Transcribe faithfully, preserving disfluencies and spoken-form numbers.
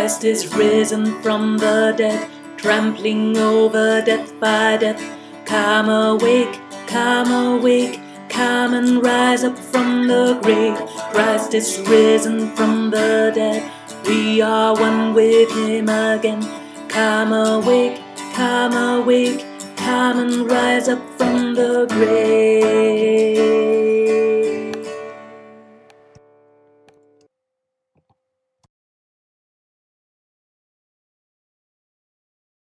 Christ is risen from the dead, trampling over death by death. Come awake, come awake, come and rise up from the grave. Christ is risen from the dead, we are one with him again. Come awake, come awake, come and rise up from the grave.